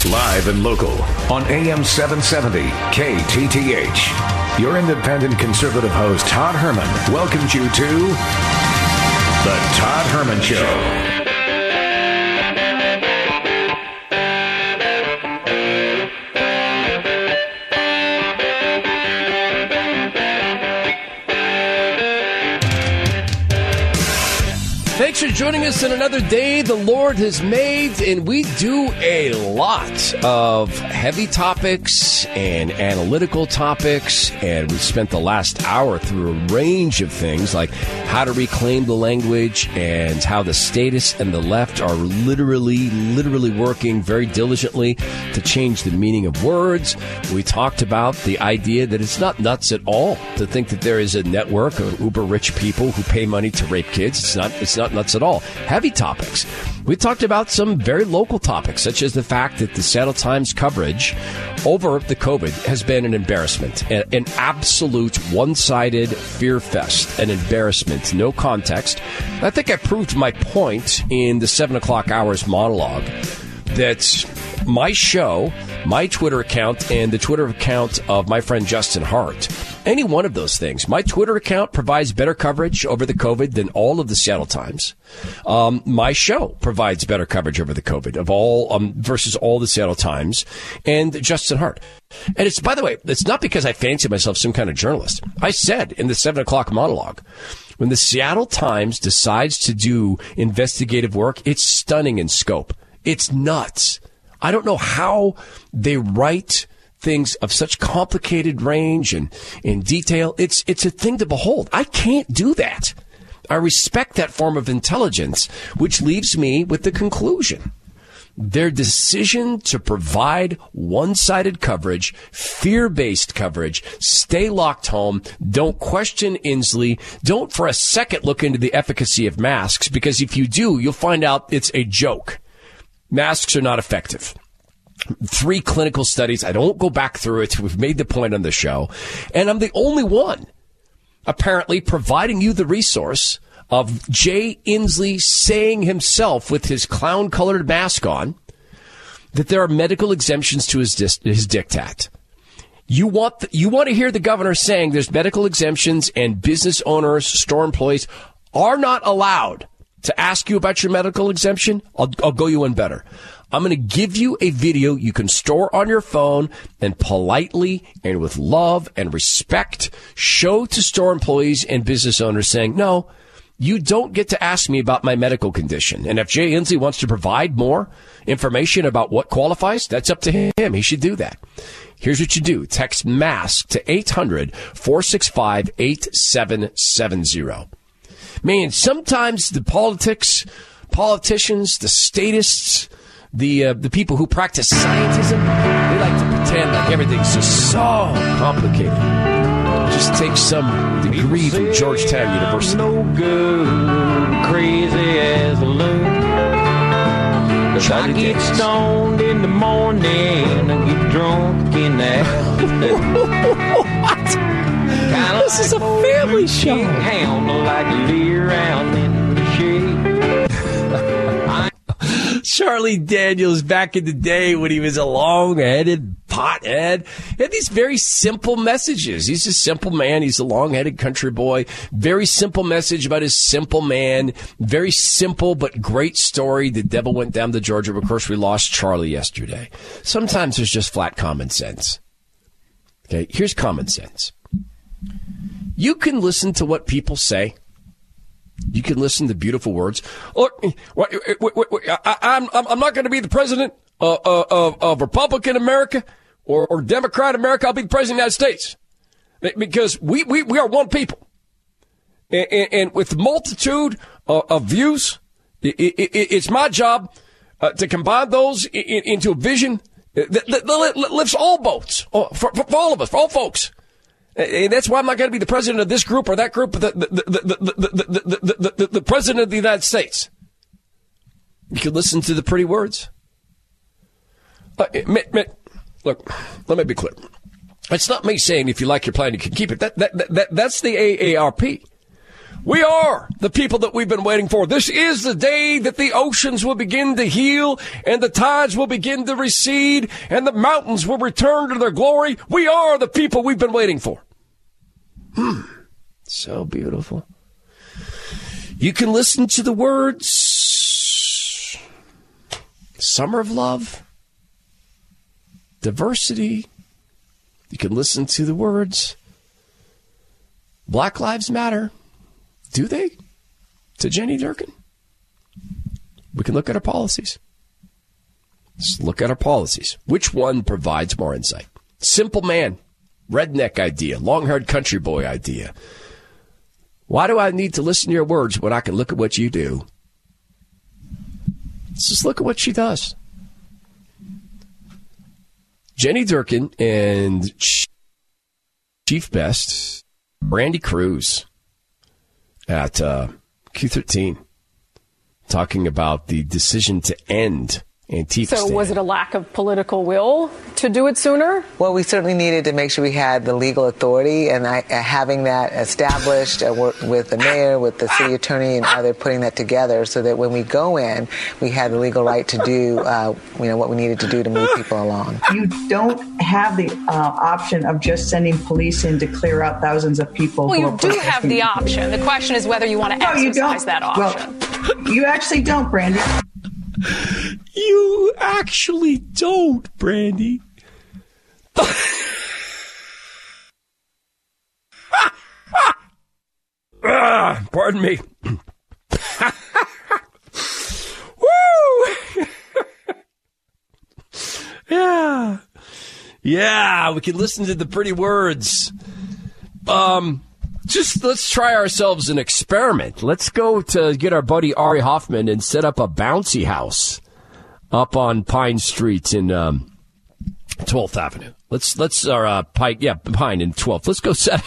Live and local on AM 770 KTTH. Your independent conservative host, Todd Herman, welcomes you to The Todd Herman Show. Thanks for joining us on another day the Lord has made, and we do a lot of heavy topics and analytical topics, and we spent the last hour through a range of things like how to reclaim the language and how the statists and the left are literally working very diligently to change the meaning of words. We talked about the idea that it's not nuts at all to think that there is a network of uber rich people who pay money to rape kids. It's not nuts at all. Heavy topics. We talked about some very local topics, such as the fact that the Seattle Times coverage over the COVID has been an embarrassment, an absolute one-sided fear fest, an embarrassment, no context. I think I proved my point in the 7 o'clock hours monologue that my show, my Twitter account, and the Twitter account of my friend Justin Hart, any one of those things. My Twitter account provides better coverage over the COVID than all of the Seattle Times. My show provides better coverage over the COVID of all versus all the Seattle Times and Justin Hart. And it's, by the way, it's not because I fancy myself some kind of journalist. I said in the 7 o'clock monologue, when the Seattle Times decides to do investigative work, it's stunning in scope. It's nuts. I don't know how they write things of such complicated range and in detail. It's a thing to behold. I can't do that. I respect that form of intelligence, which leaves me with the conclusion. Their decision to provide one-sided coverage, fear-based coverage, stay locked home, don't question Inslee, don't for a second look into the efficacy of masks, because if you do, you'll find out it's a joke. Masks are not effective. 3 clinical studies. I don't go back through it. We've made the point on the show. And I'm the only one, apparently, providing you the resource of Jay Inslee saying himself with his clown-colored mask on that there are medical exemptions to his diktat. You want to hear the governor saying there's medical exemptions and business owners, store employees are not allowed to ask you about your medical exemption? I'll go you one better. I'm going to give you a video you can store on your phone and politely and with love and respect show to store employees and business owners saying, no, you don't get to ask me about my medical condition. And if Jay Inslee wants to provide more information about what qualifies, that's up to him. He should do that. Here's what you do. Text MASK to 800-465-8770. Man, sometimes the politicians, the statists, the people who practice scientism, they like to pretend like everything's just so complicated. Just take some degree from Georgetown University. No good, crazy as a loon. I get stoned in the morning and get drunk in the afternoon. What? This is a family show. Like in the Charlie Daniels, back in the day when he was a long-headed pothead, had these very simple messages. He's a simple man. He's a long-headed country boy. Very simple message about his simple man. Very simple but great story. The devil went down to Georgia. Of course, we lost Charlie yesterday. Sometimes there's just flat common sense. Okay, here's common sense. You can listen to what people say. You can listen to beautiful words. Look, I'm not going to be the president of Republican America or Democrat America. I'll be the president of the United States because we are one people. And with the multitude of views, it's my job to combine those into a vision that lifts all boats for all of us, for all folks. And that's why I'm not going to be the president of this group or that group, the president of the United States. You can listen to the pretty words. Look, let me be clear. It's not me saying if you like your plan, you can keep it. That's the AARP. We are the people that we've been waiting for. This is the day that the oceans will begin to heal and the tides will begin to recede and the mountains will return to their glory. We are the people we've been waiting for. So beautiful. You can listen to the words Summer of Love, Diversity. You can listen to the words Black Lives Matter. Do they? To Jenny Durkin. We can look at our policies. Let's look at our policies. Which one provides more insight? Simple man, redneck idea, long-haired country boy idea. Why do I need to listen to your words when I can look at what you do? Let's just look at what she does. Jenny Durkin and Chief Best, Brandy Cruz at Q13 talking about the decision to end Antifa So stand. was it a lack of political will to do it sooner? Well, we certainly needed to make sure we had the legal authority, and having that established, worked with the mayor, with the city attorney, and other putting that together so that when we go in, we had the legal right to do what we needed to do to move people along. You don't have the option of just sending police in to clear out thousands of people. Well, you do have the option. The question is whether you want to exercise that option. Well, you actually don't, Brandy. You actually don't, Brandy. Pardon me. Woo! Yeah, we can listen to the pretty words. Just let's try ourselves an experiment. Let's go to get our buddy Ari Hoffman and set up a bouncy house up on Pine Street in 12th Avenue. Pine and 12th. Let's go set.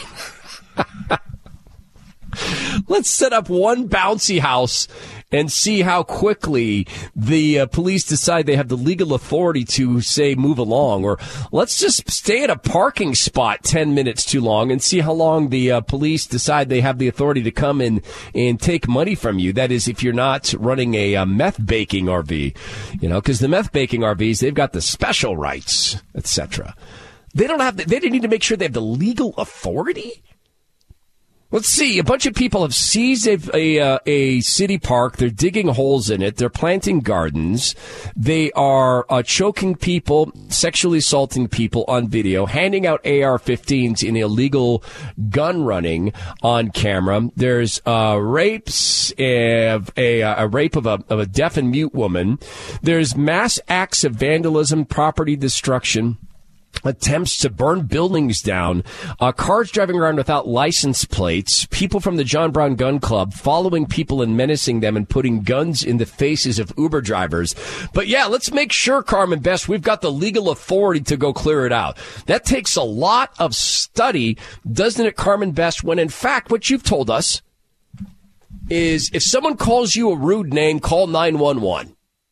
Let's set up one bouncy house and see how quickly the police decide they have the legal authority to, say, move along. Or let's just stay at a parking spot 10 minutes too long and see how long the police decide they have the authority to come in and take money from you. That is, if you're not running a meth baking RV, because the meth baking RVs, they've got the special rights, etc. They need to make sure they have the legal authority. Let's see. A bunch of people have seized a city park. They're digging holes in it. They're planting gardens. They are choking people, sexually assaulting people on video, handing out AR-15s in illegal gun running on camera. There's rapes of a rape of a deaf and mute woman. There's mass acts of vandalism, property destruction, attempts to burn buildings down, cars driving around without license plates, people from the John Brown Gun Club following people and menacing them and putting guns in the faces of Uber drivers. But yeah, let's make sure, Carmen Best, we've got the legal authority to go clear it out. That takes a lot of study, doesn't it, Carmen Best, when in fact what you've told us is if someone calls you a rude name, call 911.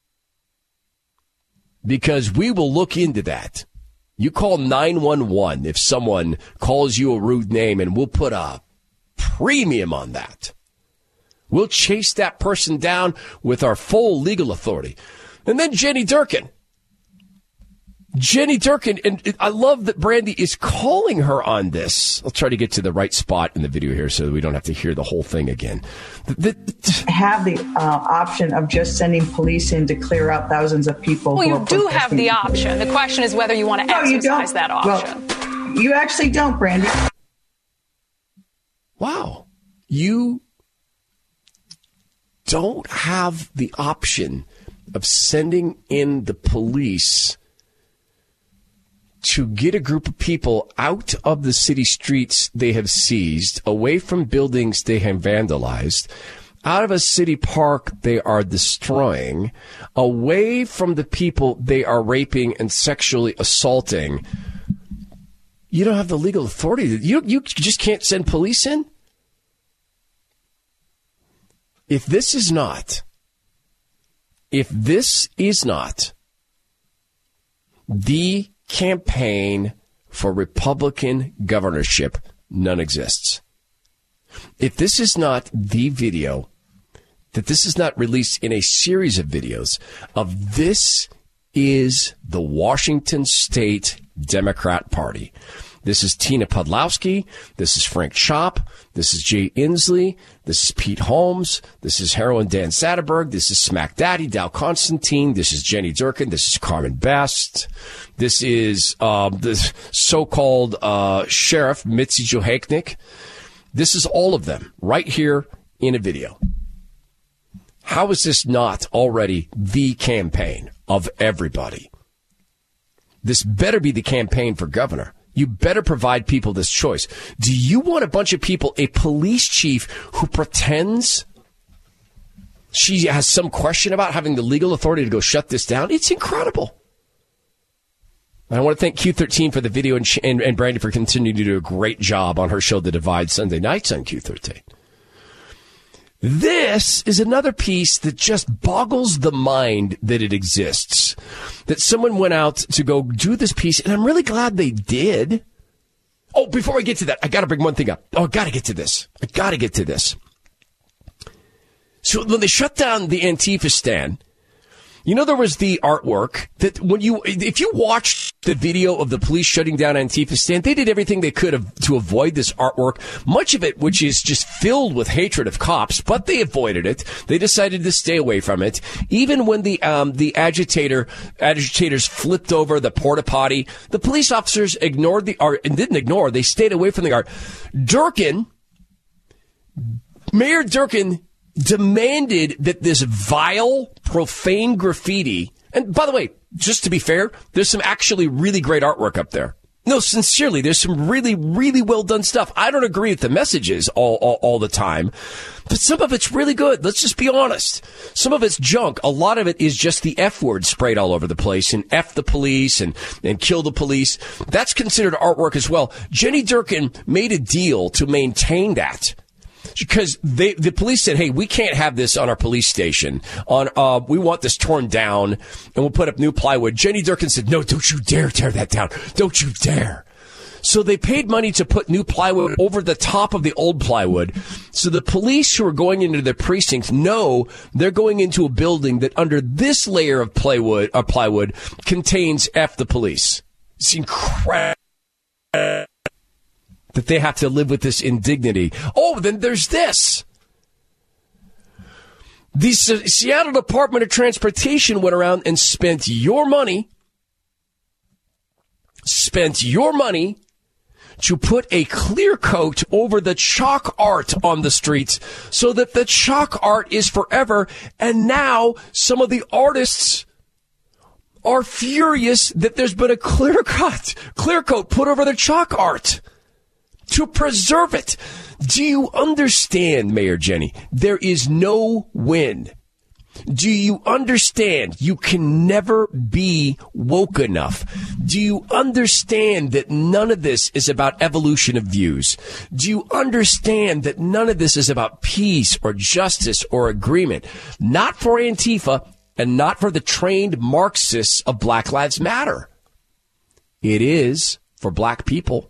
Because we will look into that. You call 911 if someone calls you a rude name, and we'll put a premium on that. We'll chase that person down with our full legal authority. And then Jenny Durkin, and I love that Brandy is calling her on this. I'll try to get to the right spot in the video here so that we don't have to hear the whole thing again. Have the option of just sending police in to clear out thousands of people. Well, you do have the option. The question is whether you want to exercise that option. Well, you actually don't, Brandy. Wow. You don't have the option of sending in the police to get a group of people out of the city streets they have seized, away from buildings they have vandalized, out of a city park they are destroying, away from the people they are raping and sexually assaulting. You don't have the legal authority. You just can't send police in? If this is not the campaign for Republican governorship, none exists. if this is not the video, that this is not released in a series of videos of this is the Washington State Democrat Party. This is Tina Podlowski. This is Frank Chopp. This is Jay Inslee. This is Pete Holmes. This is Heroin Dan Satterberg. This is Smack Daddy Dow Constantine. This is Jenny Durkin. This is Carmen Best. This is the so-called Sheriff Mitzi Johaknik. This is all of them right here in a video. How is this not already the campaign of everybody? This better be the campaign for governor. You better provide people this choice. Do you want a bunch of people, a police chief who pretends she has some question about having the legal authority to go shut this down? It's incredible. And I want to thank Q13 for the video and Brandy for continuing to do a great job on her show, The Divide, Sunday nights on Q13. This is another piece that just boggles the mind that it exists. That someone went out to go do this piece, and I'm really glad they did. Oh, before I get to that, I got to bring one thing up. Oh, I got to get to this. So when they shut down the Antifa stand, you know, there was the artwork that if you watched the video of the police shutting down Antifa stand, they did everything they could to avoid this artwork, much of it which is just filled with hatred of cops, but they avoided it. They decided to stay away from it. Even when the agitators flipped over the porta potty, the police officers ignored the art and didn't ignore. They stayed away from the art. Mayor Durkin demanded that this vile, profane graffiti, and by the way, just to be fair, there's some actually really great artwork up there. No, sincerely, there's some really, really well done stuff. I don't agree with the messages all the time, but some of it's really good. Let's just be honest. Some of it's junk. A lot of it is just the F word sprayed all over the place, and F the police and kill the police. That's considered artwork as well. Jenny Durkin made a deal to maintain that. Because the police said, hey, we can't have this on our police station. We want this torn down, and we'll put up new plywood. Jenny Durkin said, no, don't you dare tear that down. Don't you dare. So they paid money to put new plywood over the top of the old plywood. So the police who are going into their precincts know they're going into a building that under this layer of plywood contains F the police. It's incredible that they have to live with this indignity. Oh, then there's this. The Seattle Department of Transportation went around and spent your money to put a clear coat over the chalk art on the streets so that the chalk art is forever. And now some of the artists are furious that there's been a clear coat put over the chalk art to preserve it. Do you understand, Mayor Jenny? There is no win. Do you understand you can never be woke enough? Do you understand that none of this is about evolution of views? Do you understand that none of this is about peace or justice or agreement? Not for Antifa and not for the trained Marxists of Black Lives Matter. It is for black people.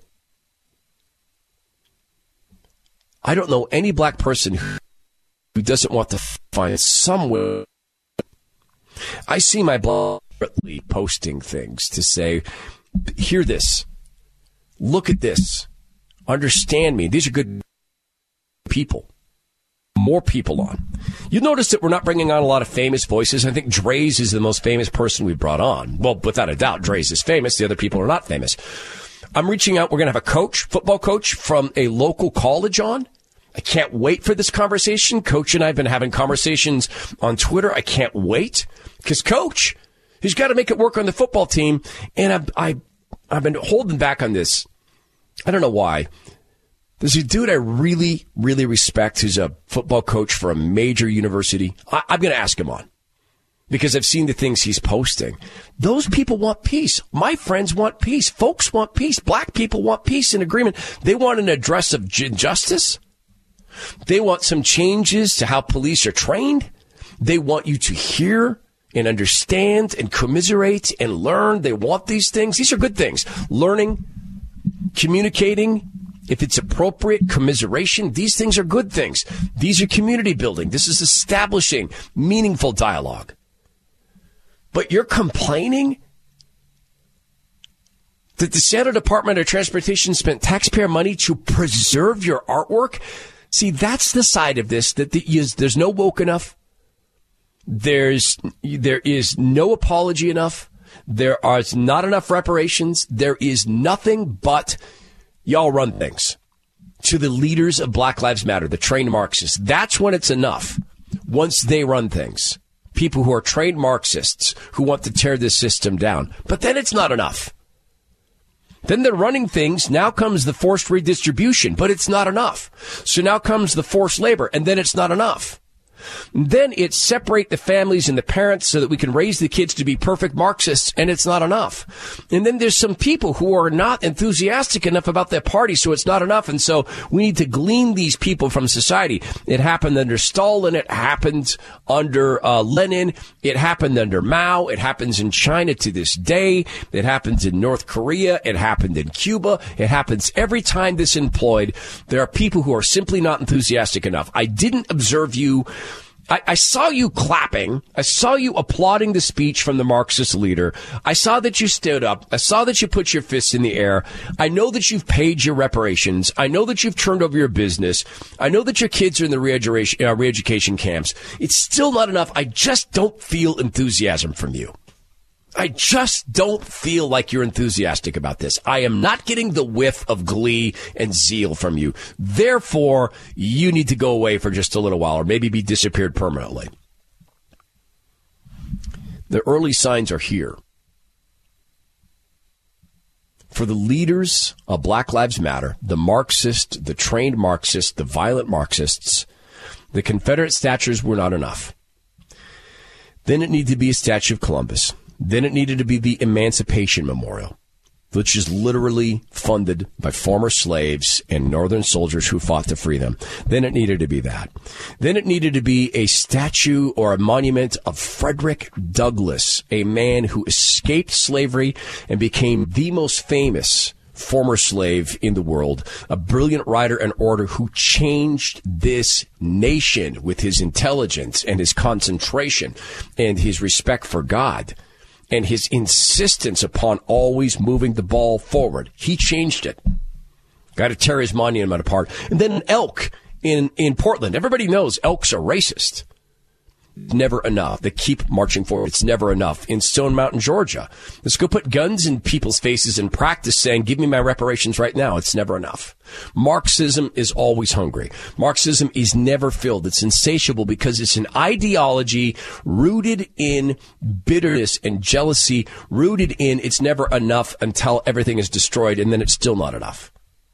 I don't know any black person who doesn't want to find somewhere. I see my blog posting things to say, hear this, look at this, understand me. These are good people. More people on. You notice that we're not bringing on a lot of famous voices. I think Dre's is the most famous person we've brought on. Well, without a doubt, Dre's is famous. The other people are not famous. I'm reaching out. We're going to have a football coach from a local college on. I can't wait for this conversation. Coach and I have been having conversations on Twitter. I can't wait because Coach, he's got to make it work on the football team. And I've been holding back on this. I don't know why. There's a dude I really, really respect who's a football coach for a major university. I'm going to ask him on because I've seen the things he's posting. Those people want peace. My friends want peace. Folks want peace. Black people want peace and agreement. They want an address of justice. They want some changes to how police are trained. They want you to hear and understand and commiserate and learn. They want these things. These are good things. Learning, communicating, if it's appropriate, commiseration, these things are good things. These are community building. This is establishing meaningful dialogue. But you're complaining that the Seattle Department of Transportation spent taxpayer money to preserve your artwork? See, that's the side of this, that there's no woke enough. There is no apology enough. There are not enough reparations. There is nothing but y'all run things to the leaders of Black Lives Matter, the trained Marxists. That's when it's enough. Once they run things, people who are trained Marxists who want to tear this system down. But then it's not enough. Then they're running things. Now comes the forced redistribution, but it's not enough. So now comes the forced labor, and then it's not enough. And then it's separate the families and the parents so that we can raise the kids to be perfect Marxists, and it's not enough. And then there's some people who are not enthusiastic enough about their party, so it's not enough. And so we need to glean these people from society. It happened under Stalin. It happened under Lenin. It happened under Mao. It happens in China to this day. It happens in North Korea. It happened in Cuba. It happens every time this is employed. There are people who are simply not enthusiastic enough. I didn't observe you. I saw you clapping. I saw you applauding the speech from the Marxist leader. I saw that you stood up. I saw that you put your fists in the air. I know that you've paid your reparations. I know that you've turned over your business. I know that your kids are in the re-education camps. It's still not enough. I just don't feel enthusiasm from you. I just don't feel like you're enthusiastic about this. I am not getting the whiff of glee and zeal from you. Therefore, you need to go away for just a little while or maybe be disappeared permanently. The early signs are here. For the leaders of Black Lives Matter, the Marxists, the trained Marxists, the violent Marxists, the Confederate statues were not enough. Then it needed to be a statue of Columbus. Then it needed to be the Emancipation Memorial, which is literally funded by former slaves and Northern soldiers who fought to free them. Then it needed to be that. Then it needed to be a statue or a monument of Frederick Douglass, a man who escaped slavery and became the most famous former slave in the world, a brilliant writer and orator who changed this nation with his intelligence and his concentration and his respect for God. And his insistence upon always moving the ball forward. He changed it. Got to tear his monument apart. And then an elk in Portland. Everybody knows elks are racist. Never enough. They keep marching forward. It's never enough. In Stone Mountain, Georgia, let's go put guns in people's faces and practice saying, give me my reparations right now. It's never enough. Marxism is always hungry. Marxism is never filled. It's insatiable because it's an ideology rooted in bitterness and jealousy, rooted in it's never enough until everything is destroyed, and then it's still not enough.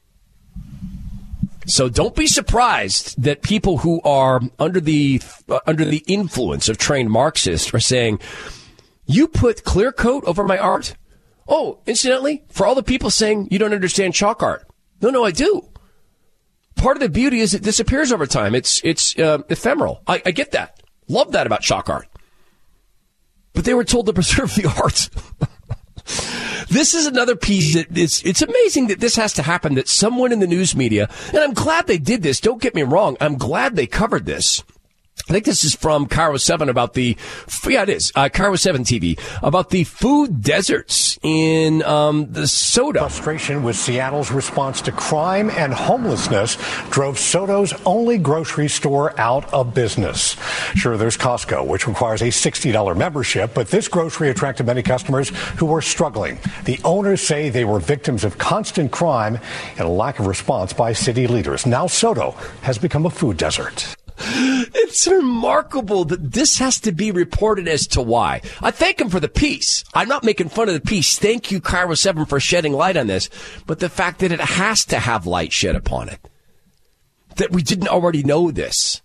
So don't be surprised that people who are under the influence of trained Marxists are saying, you put clear coat over my art? Oh, incidentally, for all the people saying you don't understand chalk art. No, I do. Part of the beauty is it disappears over time. It's ephemeral. I get that. Love that about chalk art. But they were told to preserve the art. This is another piece that it's amazing that this has to happen, that someone in the news media, and I'm glad they did this, don't get me wrong, I'm glad they covered this. I think this is from Cairo 7 about Cairo 7 TV, about the food deserts in the SoDo. Frustration with Seattle's response to crime and homelessness drove SoDo's only grocery store out of business. Sure, there's Costco, which requires a $60 membership, but this grocery attracted many customers who were struggling. The owners say they were victims of constant crime and a lack of response by city leaders. Now SoDo has become a food desert. It's remarkable that this has to be reported as to why. I thank him for the piece. I'm not making fun of the piece. Thank you, Cairo 7, for shedding light on this. But the fact that it has to have light shed upon it, that we didn't already know this,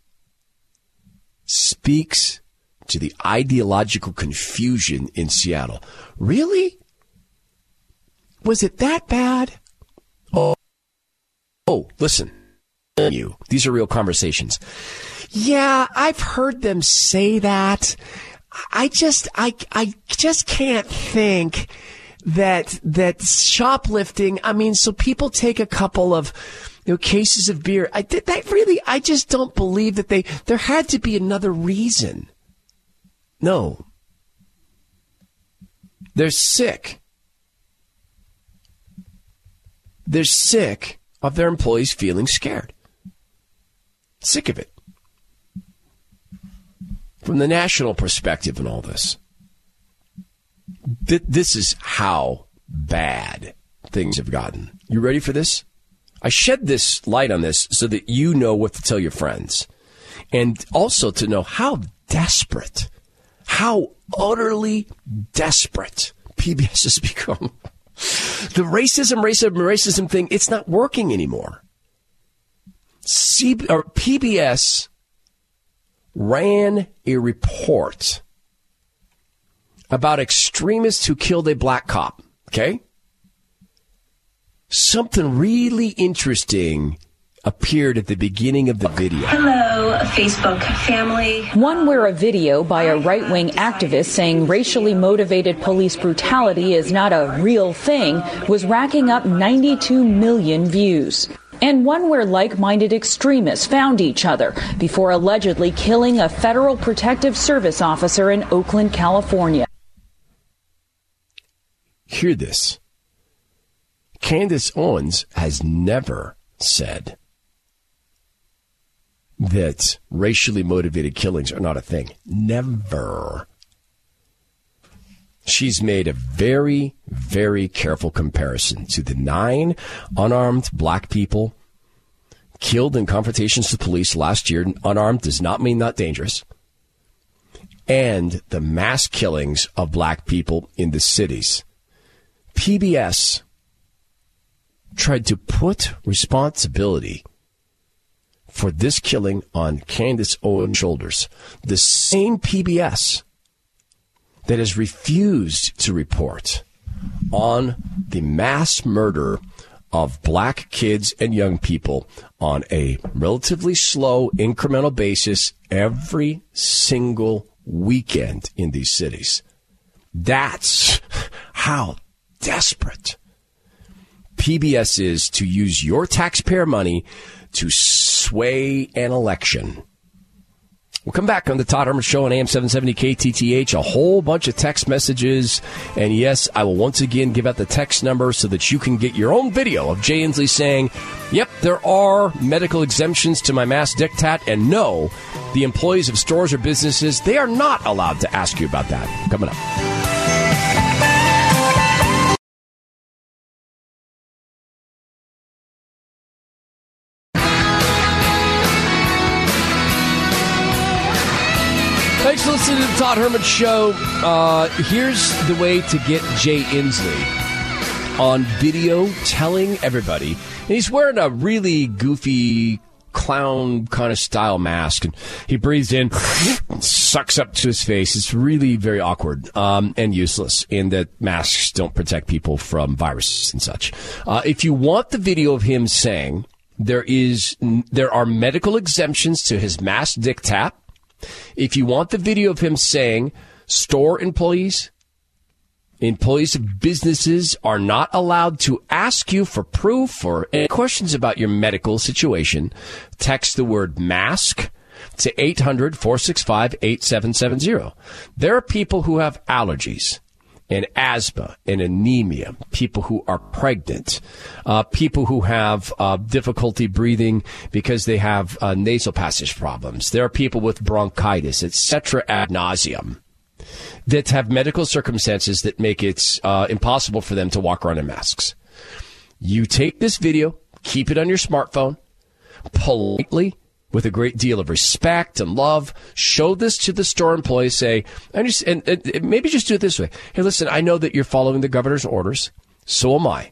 speaks to the ideological confusion in Seattle. Really? Was it that bad? Oh, listen. These are real conversations. Yeah, I've heard them say that. I just can't think that shoplifting, I mean, so people take a couple of cases of beer. I just don't believe that there had to be another reason. No. They're sick. They're sick of their employees feeling scared. Sick of it. From the national perspective in all this, this is how bad things have gotten. You ready for this? I shed this light on this so that you know what to tell your friends. And also to know how desperate, how utterly desperate PBS has become. The racism thing, it's not working anymore. PBS ran a report about extremists who killed a black cop, okay? Something really interesting appeared at the beginning of the video. Hello, Facebook family. One where a video by a right-wing activist saying racially motivated police brutality is not a real thing was racking up 92 million views. And one where like-minded extremists found each other before allegedly killing a Federal Protective Service officer in Oakland, California. Hear this. Candace Owens has never said that racially motivated killings are not a thing. Never. She's made a very, very careful comparison to the 9 unarmed black people killed in confrontations with police last year. Unarmed does not mean not dangerous. And the mass killings of black people in the cities. PBS tried to put responsibility for this killing on Candace Owens' shoulders. The same PBS that has refused to report on the mass murder of black kids and young people on a relatively slow, incremental basis every single weekend in these cities. That's how desperate PBS is to use your taxpayer money to sway an election. We'll come back on the Todd Herman Show on AM 770 KTTH. A whole bunch of text messages. And yes, I will once again give out the text number so that you can get your own video of Jay Inslee saying, yep, there are medical exemptions to my mass diktat. And no, the employees of stores or businesses, they are not allowed to ask you about that. Coming up. Thanks for listening to the Todd Herman Show. Here's the way to get Jay Inslee on video telling everybody. And he's wearing a really goofy clown kind of style mask. And he breathes in, sucks up to his face. It's really very awkward and useless in that masks don't protect people from viruses and such. If you want the video of him saying there are medical exemptions to his mass diktat, if you want the video of him saying store employees of businesses are not allowed to ask you for proof or any questions about your medical situation, text the word mask to 800-465-8770. There are people who have allergies and asthma and anemia, people who are pregnant, people who have difficulty breathing because they have nasal passage problems. There are people with bronchitis, etc. ad nauseum, that have medical circumstances that make it impossible for them to walk around in masks. You take this video, keep it on your smartphone, politely, with a great deal of respect and love, show this to the store employees, say, and maybe just do it this way. Hey, listen, I know that you're following the governor's orders. So am I.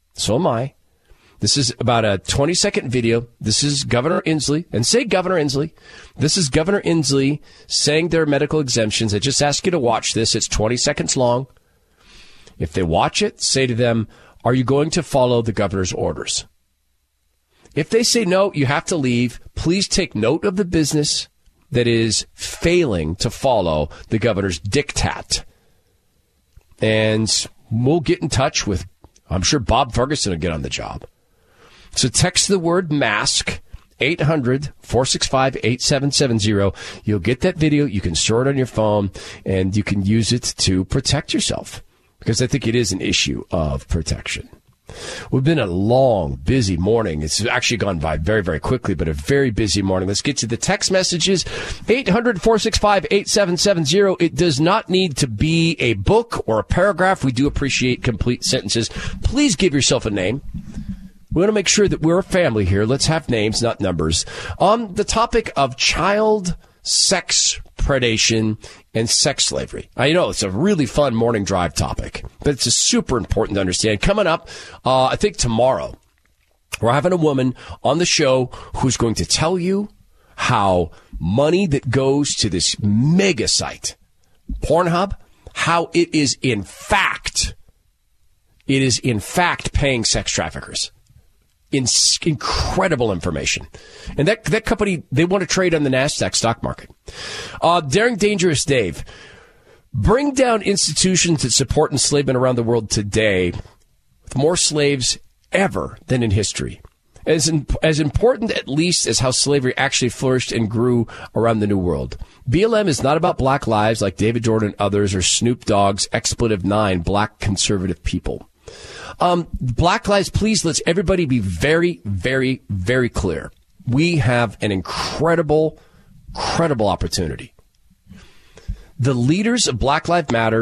This is about a 20-second video. This is Governor Inslee. And say Governor Inslee. This is Governor Inslee saying there are medical exemptions. I just ask you to watch this. It's 20 seconds long. If they watch it, say to them, are you going to follow the governor's orders? If they say no, you have to leave. Please take note of the business that is failing to follow the governor's diktat. And we'll get in touch with, I'm sure Bob Ferguson will get on the job. So text the word mask, 800-465-8770. You'll get that video. You can store it on your phone, and you can use it to protect yourself, because I think it is an issue of protection. We've been a long, busy morning. It's actually gone by very, very quickly, but a very busy morning. Let's get to the text messages. 800-465-8770. It does not need to be a book or a paragraph. We do appreciate complete sentences. Please give yourself a name. We want to make sure that we're a family here. Let's have names, not numbers. On the topic of child sex predation and sex slavery. I know it's a really fun morning drive topic, but it's super important to understand. Coming up, I think tomorrow, we're having a woman on the show who's going to tell you how money that goes to this mega site, Pornhub, how it is in fact paying sex traffickers. Incredible information. And that company, they want to trade on the NASDAQ stock market. Daring Dangerous Dave, bring down institutions that support enslavement around the world today with more slaves ever than in history. As important, at least, as how slavery actually flourished and grew around the New World. BLM is not about black lives like David Jordan and others, or Snoop Dogg's expletive 9 black conservative people. Black Lives, please, let's everybody be very, very, very clear. We have an incredible opportunity. The leaders of Black Lives Matter,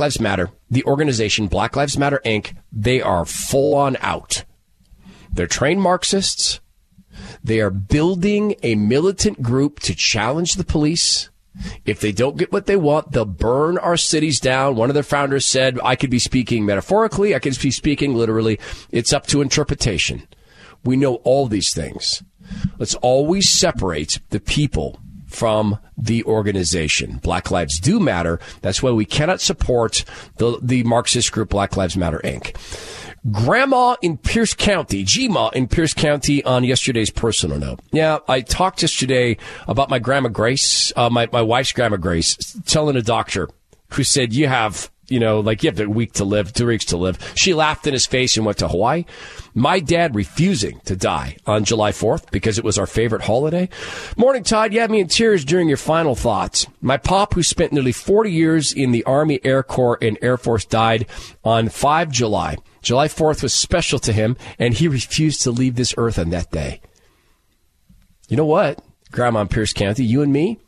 the organization Black Lives Matter, Inc., they are full on out. They're trained Marxists. They are building a militant group to challenge the police. If they don't get what they want, they'll burn our cities down. One of their founders said, I could be speaking metaphorically, I could be speaking literally. It's up to interpretation. We know all these things. Let's always separate the people from the organization. Black lives do matter. That's why we cannot support the Marxist group Black Lives Matter, Inc. Grandma in Pierce County, G-Ma in Pierce County on yesterday's personal note. Yeah, I talked yesterday about my Grandma Grace, my wife's Grandma Grace, telling a doctor who said, you have a week to live, 2 weeks to live. She laughed in his face and went to Hawaii. My dad refusing to die on July 4th because it was our favorite holiday. Morning, Todd. You had me in tears during your final thoughts. My pop, who spent nearly 40 years in the Army, Air Corps, and Air Force, died on 5 July. July 4th was special to him, and he refused to leave this earth on that day. You know what, Grandma in Pierce County, you and me,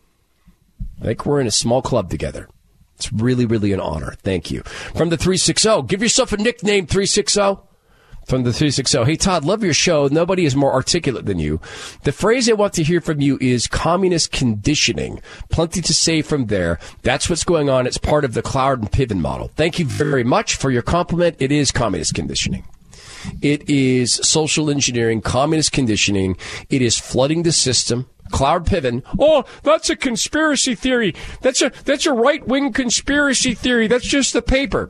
I think we're in a small club together. It's really, really an honor. Thank you. From the 360, give yourself a nickname, 360. From the 360, hey, Todd, love your show. Nobody is more articulate than you. The phrase I want to hear from you is communist conditioning. Plenty to say from there. That's what's going on. It's part of the Cloward and Piven model. Thank you very much for your compliment. It is communist conditioning. It is social engineering, communist conditioning. It is flooding the system. Cloward Piven. Oh, that's a conspiracy theory. That's a right-wing conspiracy theory. That's just the paper.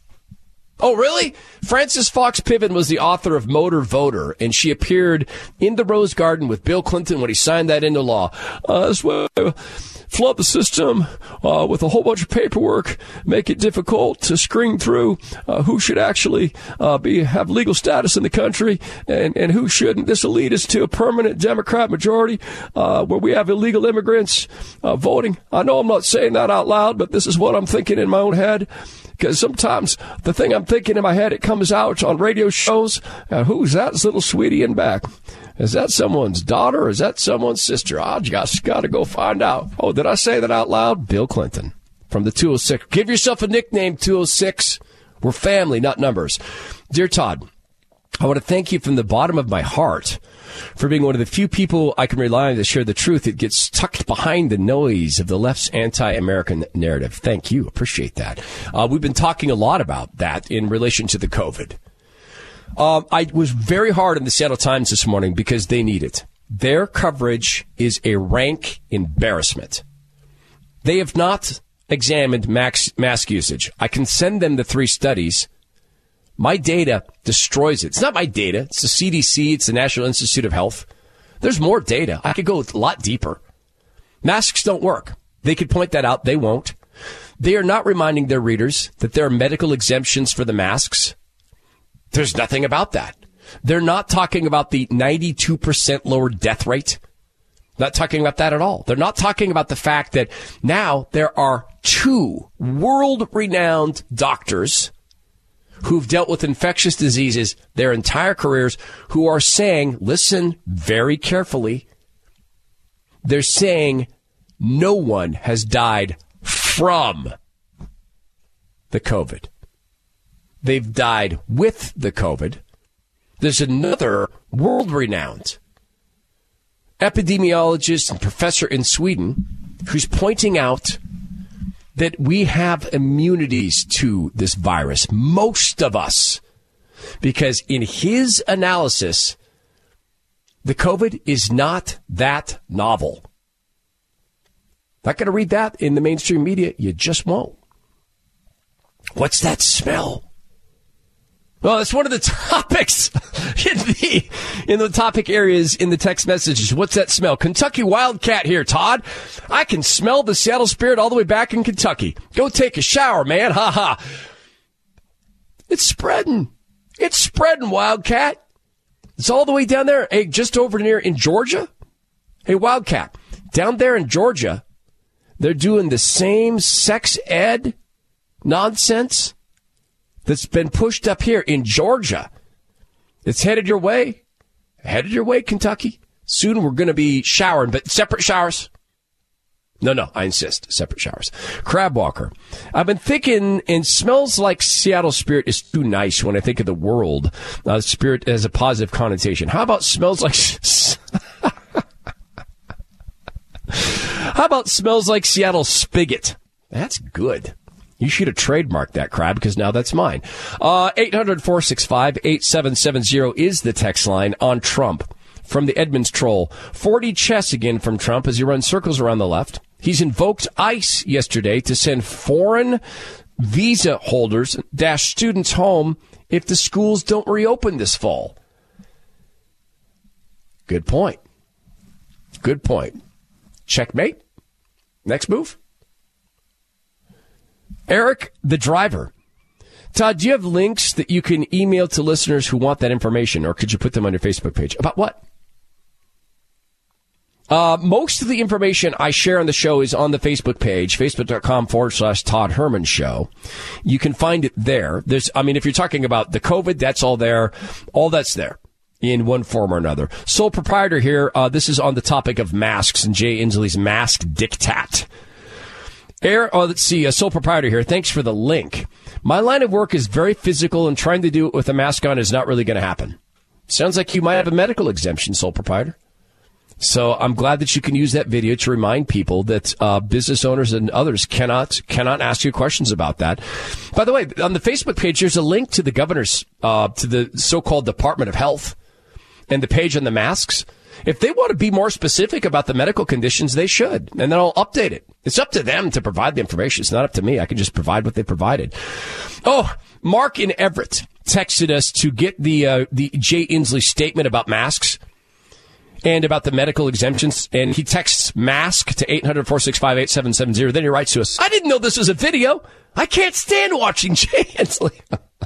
Oh, really? Frances Fox Piven was the author of Motor Voter, and she appeared in the Rose Garden with Bill Clinton when he signed that into law. Flood the system with a whole bunch of paperwork, make it difficult to screen through who should actually have legal status in the country and who shouldn't. This will lead us to a permanent Democrat majority where we have illegal immigrants voting. I know I'm not saying that out loud, but this is what I'm thinking in my own head. Because sometimes the thing I'm thinking in my head, it comes out on radio shows. Who's that little sweetie in back? Is that someone's daughter or is that someone's sister? I just got to go find out. Oh, did I say that out loud? Bill Clinton from the 206. Give yourself a nickname, 206. We're family, not numbers. Dear Todd, I want to thank you from the bottom of my heart for being one of the few people I can rely on to share the truth. It gets tucked behind the noise of the left's anti-American narrative. Thank you. Appreciate that. We've been talking a lot about that in relation to the COVID. I was very hard on the Seattle Times this morning because they need it. Their coverage is a rank embarrassment. They have not examined mask usage. I can send them the 3 studies. My data destroys it. It's not my data. It's the CDC. It's the National Institute of Health. There's more data. I could go a lot deeper. Masks don't work. They could point that out. They won't. They are not reminding their readers that there are medical exemptions for the masks. There's nothing about that. They're not talking about the 92% lower death rate. Not talking about that at all. They're not talking about the fact that now there are 2 world-renowned doctors who've dealt with infectious diseases their entire careers who are saying, listen very carefully, they're saying no one has died from the COVID. They've died with the COVID. There's another world-renowned epidemiologist and professor in Sweden who's pointing out that we have immunities to this virus, most of us, because in his analysis, the COVID is not that novel. Not going to read that in the mainstream media. You just won't. What's that smell? Well, that's one of the topics in the topic areas in the text messages. What's that smell? Kentucky Wildcat here, Todd. I can smell the Seattle Spirit all the way back in Kentucky. Go take a shower, man. Ha ha. It's spreading. It's spreading, Wildcat. It's all the way down there. Hey, just over near in Georgia. Hey, Wildcat. Down there in Georgia, they're doing the same sex ed nonsense that's been pushed up here in Georgia. It's headed your way. Headed your way, Kentucky. Soon we're going to be showering, but separate showers. No, I insist. Separate showers. Crabwalker. I've been thinking, and smells like Seattle Spirit is too nice when I think of the world. Spirit has a positive connotation. How about smells like... How about smells like Seattle Spigot? That's good. You should have trademarked that, Crab, because now that's mine. 800-465-8770 is the text line on Trump. From the Edmonds troll. 40 chess again from Trump as he runs circles around the left. He's invoked ICE yesterday to send foreign visa holders / students home if the schools don't reopen this fall. Good point. Good point. Checkmate. Next move. Eric, the driver. Todd, do you have links that you can email to listeners who want that information, or could you put them on your Facebook page? About what? Most of the information I share on the show is on the Facebook page, facebook.com/Todd Herman Show. You can find it there. If you're talking about the COVID, that's all there. All that's there in one form or another. Sole proprietor here. This is on the topic of masks and Jay Inslee's mask diktat. Let's see, sole proprietor here. Thanks for the link. My line of work is very physical, and trying to do it with a mask on is not really going to happen. Sounds like you might have a medical exemption, sole proprietor. So I'm glad that you can use that video to remind people that business owners and others cannot ask you questions about that. By the way, on the Facebook page, there's a link to the governor's, to the so-called Department of Health and the page on the masks. If they want to be more specific about the medical conditions, they should, and then I'll update it. It's up to them to provide the information. It's not up to me. I can just provide what they provided. Oh, Mark in Everett texted us to get the Jay Inslee statement about masks and about the medical exemptions, and he texts mask to 800-465-8770. Then he writes to us, I didn't know this was a video. I can't stand watching Jay Inslee.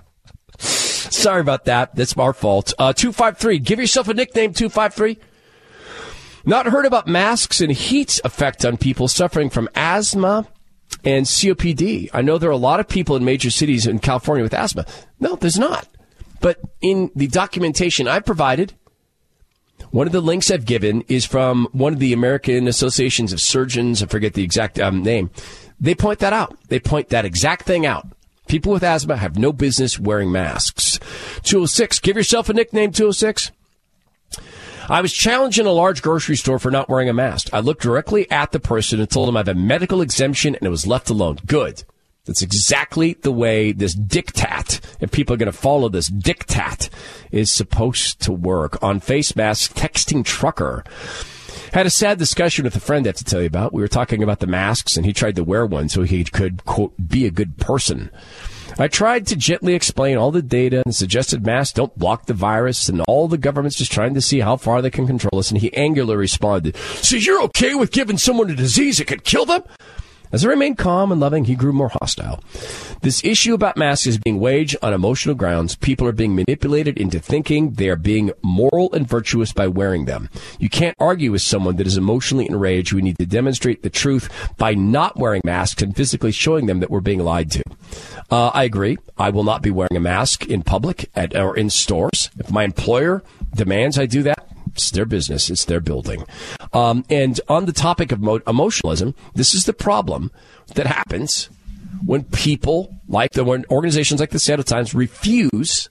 Sorry about that. That's our fault. 253. Give yourself a nickname, 253. Not heard about masks and heat's effect on people suffering from asthma and COPD. I know there are a lot of people in major cities in California with asthma. No, there's not. But in the documentation I provided, one of the links I've given is from one of the American Associations of Surgeons. I forget the exact name. They point that out. They point that exact thing out. People with asthma have no business wearing masks. 206. Give yourself a nickname, 206. I was challenged in a large grocery store for not wearing a mask. I looked directly at the person and told him I have a medical exemption, and it was left alone. Good. That's exactly the way this diktat, if people are going to follow this diktat, is supposed to work. On face masks, texting trucker. Had a sad discussion with a friend I have to tell you about. We were talking about the masks, and he tried to wear one so he could, quote, be a good person. I tried to gently explain all the data and suggested masks don't block the virus, and all the government's just trying to see how far they can control us, and he angrily responded, so you're okay with giving someone a disease that could kill them? As I remained calm and loving, he grew more hostile. This issue about masks is being waged on emotional grounds. People are being manipulated into thinking they are being moral and virtuous by wearing them. You can't argue with someone that is emotionally enraged. We need to demonstrate the truth by not wearing masks and physically showing them that we're being lied to. I agree. I will not be wearing a mask in public or in stores. If my employer demands I do that, it's their business. It's their building. And on the topic of emotionalism, this is the problem that happens when people when organizations like the Seattle Times refuse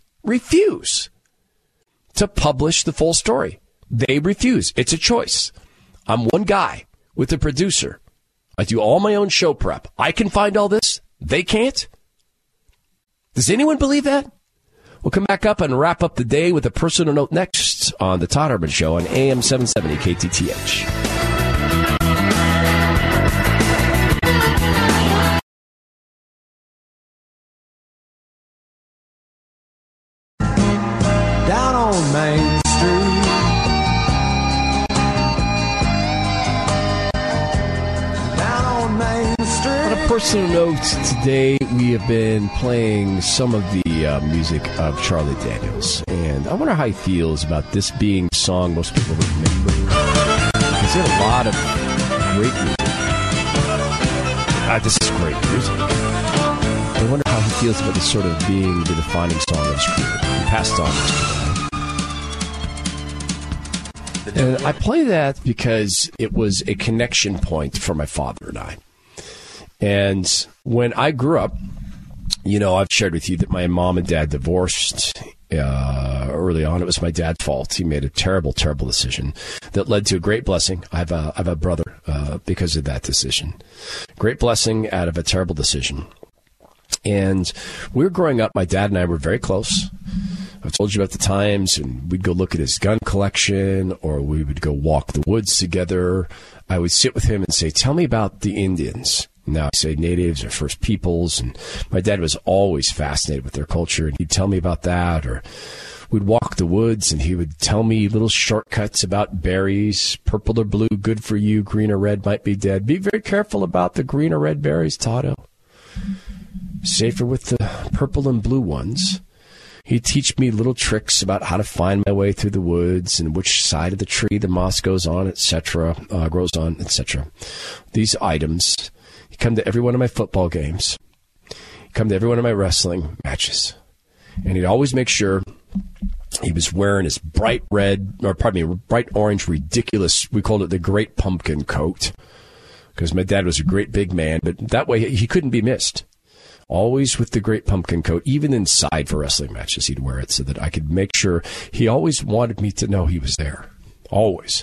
to publish the full story. They refuse. It's a choice. I'm one guy with a producer. I do all my own show prep. I can find all this. They can't. Does anyone believe that? We'll come back up and wrap up the day with a personal note next on The Todd Herman Show on AM 770 KTTH. Down on Main Street, down on Main Street. On a personal note, today we have been playing some of the music of Charlie Daniels, and I wonder how he feels about this being a song most people remember. He's had a lot of great music. This is great music. I wonder how he feels about this sort of being the defining song of his career. He passed on yesterday. And I play that because it was a connection point for my father and I. And when I grew up, I've shared with you that my mom and dad divorced early on. It was my dad's fault. He made a terrible, terrible decision that led to a great blessing. I have a brother because of that decision. Great blessing out of a terrible decision. And we were growing up. My dad and I were very close. I've told you about the times, and we'd go look at his gun collection, or we would go walk the woods together. I would sit with him and say, "Tell me about the Indians." Now I say natives or First Peoples, and my dad was always fascinated with their culture, and he'd tell me about that. Or we'd walk the woods, and he would tell me little shortcuts about berries, purple or blue, good for you, green or red might be dead. Be very careful about the green or red berries, Tado. Safer with the purple and blue ones. He'd teach me little tricks about how to find my way through the woods and which side of the tree the moss goes on, etc. Grows on, etc. These items. He'd come to every one of my football games. He'd come to every one of my wrestling matches. And he'd always make sure he was wearing his bright orange, ridiculous, we called it the Great Pumpkin coat, because my dad was a great big man, but that way he couldn't be missed. Always with the Great Pumpkin coat, even inside for wrestling matches, he'd wear it so that I could make sure. He always wanted me to know he was there. Always.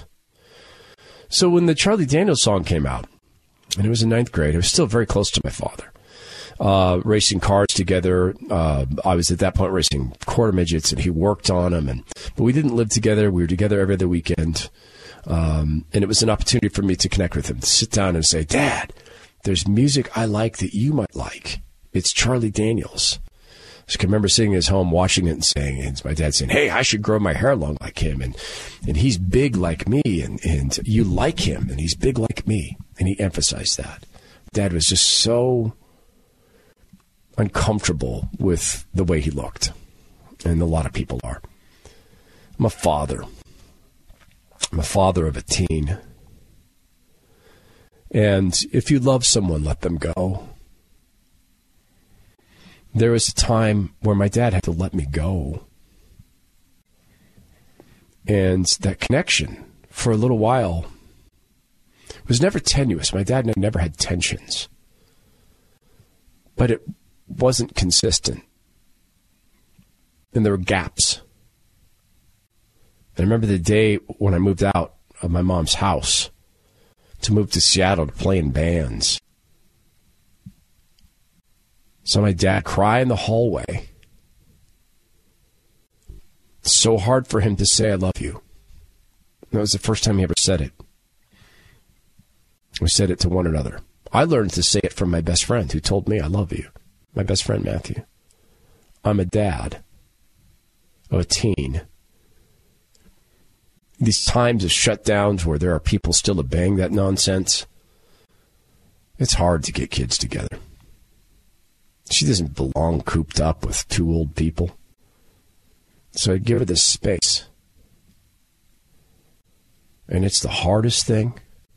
So when the Charlie Daniels song came out, and it was in 9th grade, I was still very close to my father. Racing cars together. I was at that point racing quarter midgets, and he worked on them. But we didn't live together. We were together every other weekend. And it was an opportunity for me to connect with him, to sit down and say, "Dad, there's music I like that you might like. It's Charlie Daniels." I can remember sitting in his home watching it and saying, and my dad saying, "Hey, I should grow my hair long like him. And he's big like me. And you like him. And he's big like me." And he emphasized that. Dad was just so uncomfortable with the way he looked. And a lot of people are. I'm a father. I'm a father of a teen. And if you love someone, let them go. There was a time where my dad had to let me go. And that connection, for a little while, was never tenuous. My dad and I never had tensions. But it wasn't consistent. And there were gaps. And I remember the day when I moved out of my mom's house to move to Seattle to play in bands. Saw my dad cry in the hallway. It's so hard for him to say, "I love you." That was the first time he ever said it. We said it to one another. I learned to say it from my best friend who told me, "I love you." My best friend, Matthew. I'm a dad of a teen. These times of shutdowns where there are people still obeying that nonsense, It's hard to get kids together. She doesn't belong cooped up with two old people. So I give her this space. And it's the hardest thing.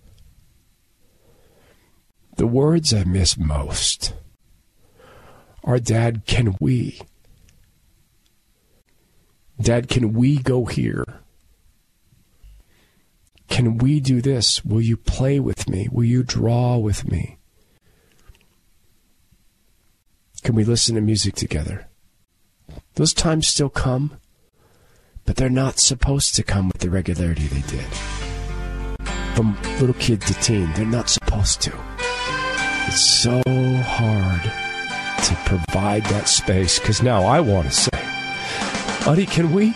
The words I miss most are, Dad, can we? Dad, can we go here? Can we do this? Will you play with me? Will you draw with me? Can we listen to music together? Those times still come, but they're not supposed to come with the regularity they did. From little kid to teen, they're not supposed to. It's so hard to provide that space, because now I want to say, honey, can we?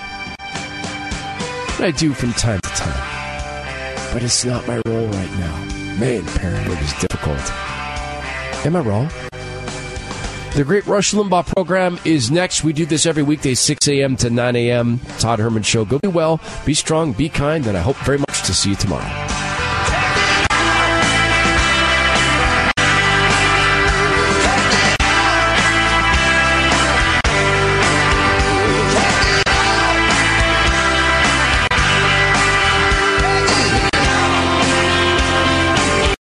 I do from time to time. But it's not my role right now. Man, parenthood is difficult. Am I wrong? The Great Rush Limbaugh program is next. We do this every weekday, 6 a.m. to 9 a.m. Todd Herman Show. Go be well, be strong, be kind, and I hope very much to see you tomorrow.